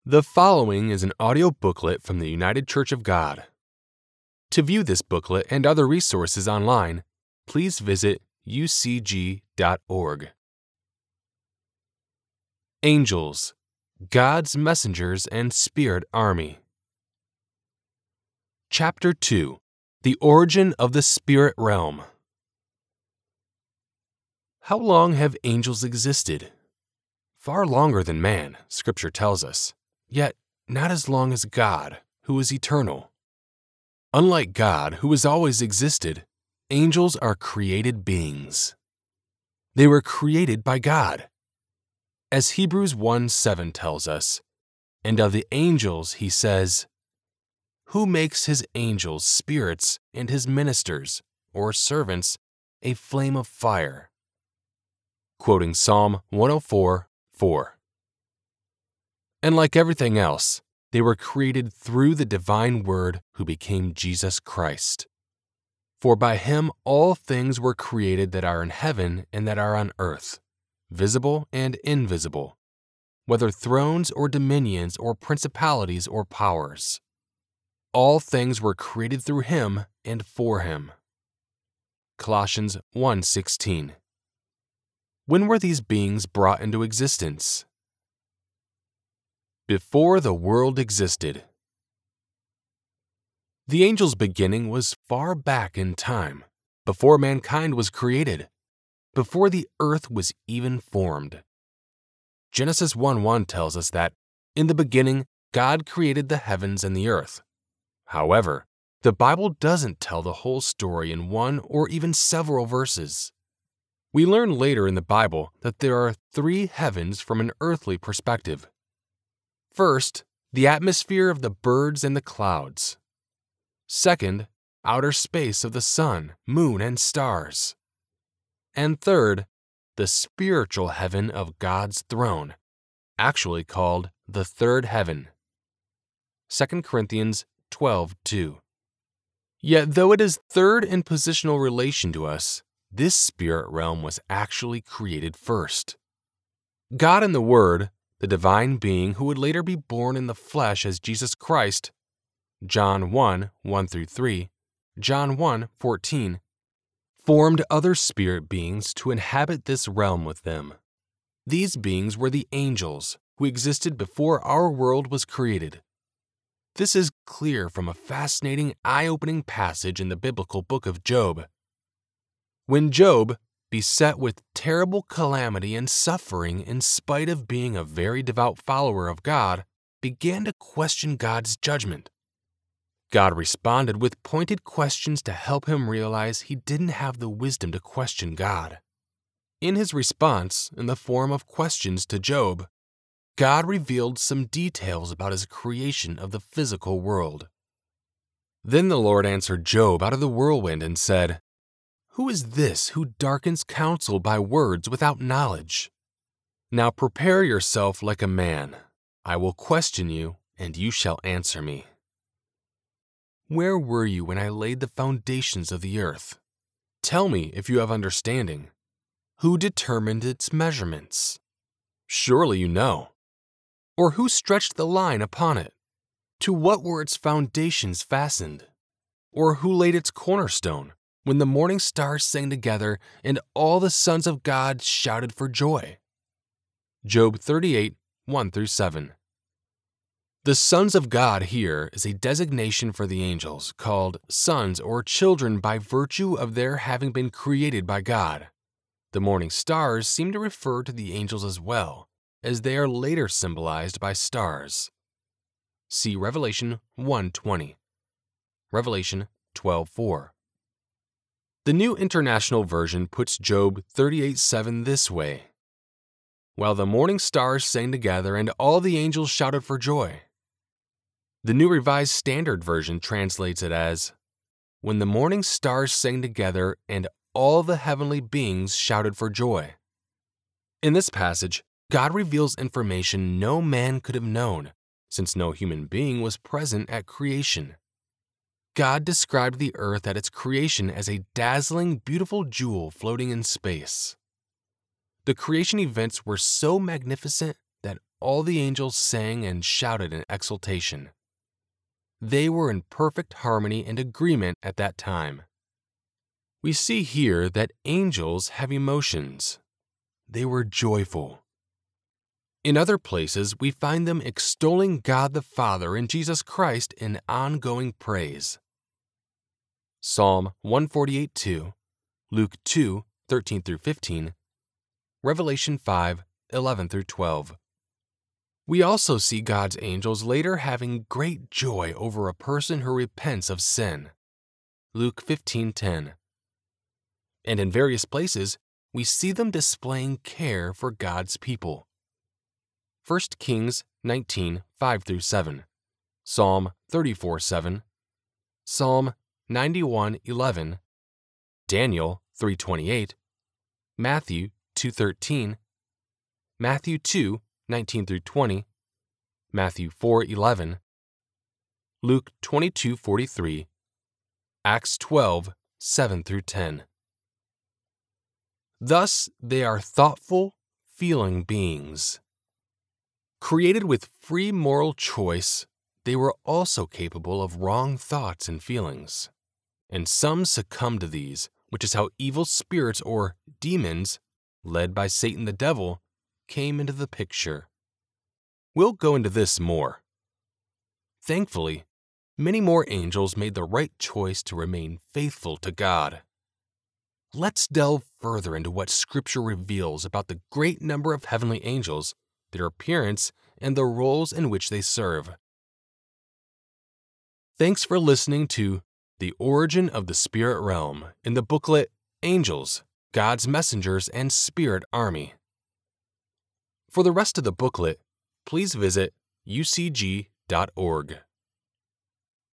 The following is an audio booklet from the United Church of God. To view this booklet and other resources online, please visit ucg.org. Angels, God's Messengers and Spirit Army. Chapter 2: The Origin of the Spirit Realm. How long have angels existed? Far longer than man, Scripture tells us, yet not as long as God, who is eternal. Unlike God, who has always existed, angels are created beings. They were created by God. As Hebrews 1:7 tells us, and of the angels he says, "Who makes his angels spirits and his ministers, or servants, a flame of fire?" Quoting Psalm 104:4. And like everything else, they were created through the divine Word who became Jesus Christ. For by him all things were created that are in heaven and that are on earth, visible and invisible, whether thrones or dominions or principalities or powers. All things were created through him and for him. Colossians 1:16. When were these beings brought into existence? Before the world existed. The angels' beginning was far back in time, before mankind was created, before the earth was even formed. Genesis 1:1 tells us that, in the beginning, God created the heavens and the earth. However, the Bible doesn't tell the whole story in one or even several verses. We learn later in the Bible that there are three heavens from an earthly perspective. First, the atmosphere of the birds and the clouds. Second, outer space of the sun, moon, and stars. And third, the spiritual heaven of God's throne, actually called the third heaven. 2 Corinthians 12:2. Yet though it is third in positional relation to us, this spirit realm was actually created first. God in the Word, the divine being who would later be born in the flesh as Jesus Christ, John 1:1-3, John 1:14, formed other spirit beings to inhabit this realm with them. These beings were the angels, who existed before our world was created. This is clear from a fascinating, eye-opening passage in the biblical book of Job. When Job, beset with terrible calamity and suffering in spite of being a very devout follower of God, began to question God's judgment, God responded with pointed questions to help him realize he didn't have the wisdom to question God. In his response, in the form of questions to Job, God revealed some details about his creation of the physical world. Then the Lord answered Job out of the whirlwind and said, "Who is this who darkens counsel by words without knowledge? Now prepare yourself like a man. I will question you, and you shall answer me. Where were you when I laid the foundations of the earth? Tell me if you have understanding. Who determined its measurements? Surely you know. Or who stretched the line upon it? To what were its foundations fastened? Or who laid its cornerstone, when the morning stars sang together and all the sons of God shouted for joy?" Job 38:1-7. The sons of God here is a designation for the angels, called sons or children by virtue of their having been created by God. The morning stars seem to refer to the angels as well, as they are later symbolized by stars. See Revelation 1:20, Revelation 12:4. The New International Version puts Job 38:7 this way: "While the morning stars sang together and all the angels shouted for joy." The New Revised Standard Version translates it as, "When the morning stars sang together and all the heavenly beings shouted for joy." In this passage, God reveals information no man could have known, since no human being was present at creation. God described the earth at its creation as a dazzling, beautiful jewel floating in space. The creation events were so magnificent that all the angels sang and shouted in exultation. They were in perfect harmony and agreement at that time. We see here that angels have emotions. They were joyful. In other places, we find them extolling God the Father and Jesus Christ in ongoing praise. Psalm 148:2, Luke 2:13-15, Revelation 5:11-12. We also see God's angels later having great joy over a person who repents of sin. Luke 15:10. And in various places, we see them displaying care for God's people. 1 Kings 19:5-7, Psalm 34:7, Psalm 91:11, Daniel 3:28, Matthew 2:13, Matthew 2:19-20, Matthew 4:11, Luke 22:43, Acts 12:7-10. Thus, they are thoughtful, feeling beings. Created with free moral choice, they were also capable of wrong thoughts and feelings. And some succumb to these, which is how evil spirits or demons, led by Satan the devil, came into the picture. We'll go into this more. Thankfully, many more angels made the right choice to remain faithful to God. Let's delve further into what Scripture reveals about the great number of heavenly angels, their appearance, and the roles in which they serve. Thanks for listening to The Origin of the Spirit Realm in the booklet Angels, God's Messengers and Spirit Army. For the rest of the booklet, please visit ucg.org.